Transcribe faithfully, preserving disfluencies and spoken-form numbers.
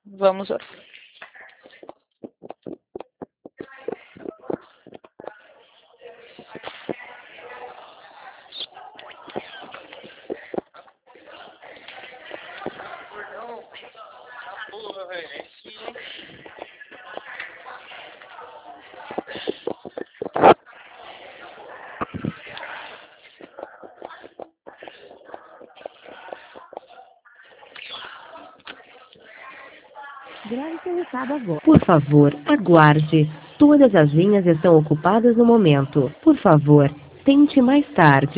Vamos orar. Grave seu recado agora. Por favor, aguarde. Todas as linhas estão ocupadas no momento. Por favor, tente mais tarde.